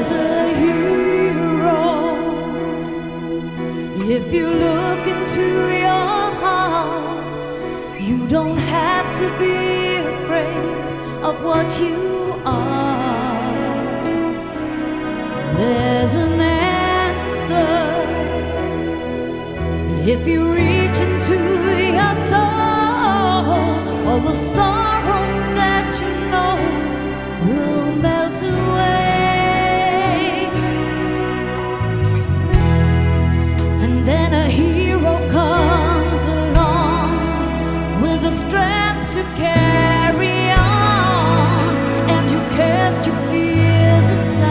as a hero. If you look into your heart, you don't have to be afraid of what you are. There's an answer if you read